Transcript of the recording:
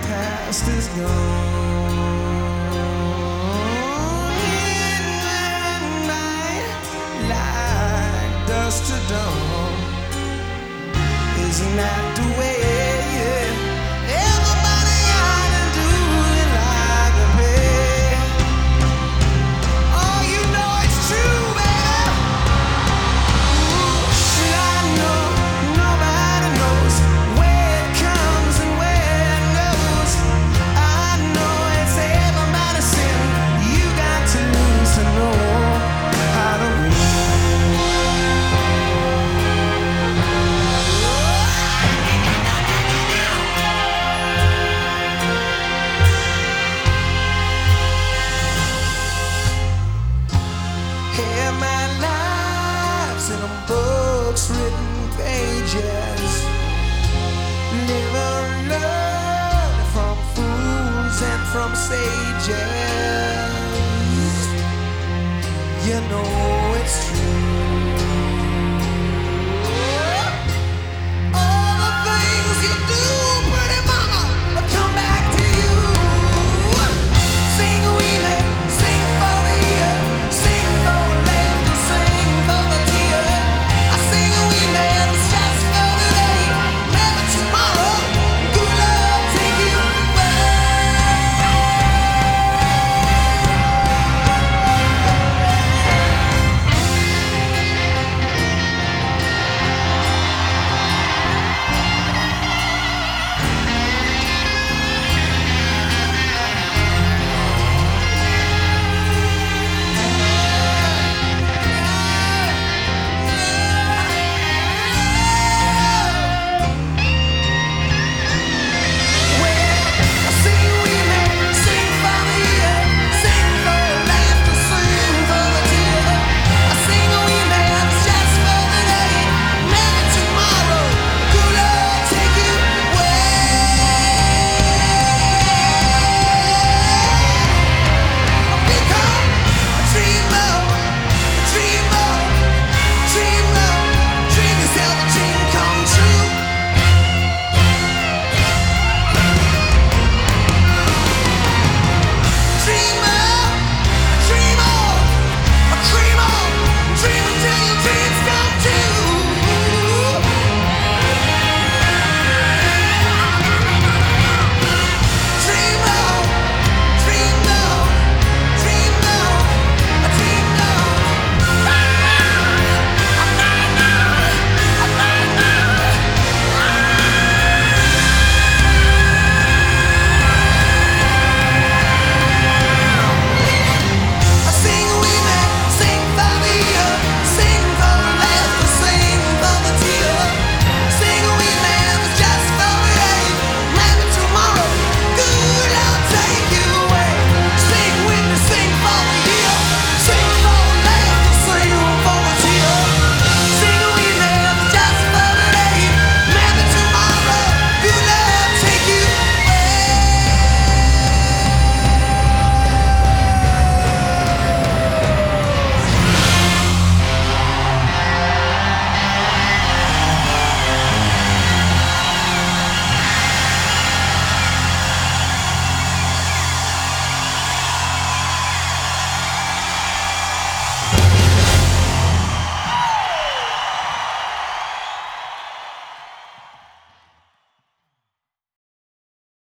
past is gone. In my like dust to dawn. Isn't that the way? Everybody ought to do it like a pay. Oh, you know it's true, baby. And I know nobody knows where it comes and where it goes. I know it's everybody's sin. You got to lose to know how to win. Here my life's in books, written pages. Live and learn from fools and from sages. You know it's true.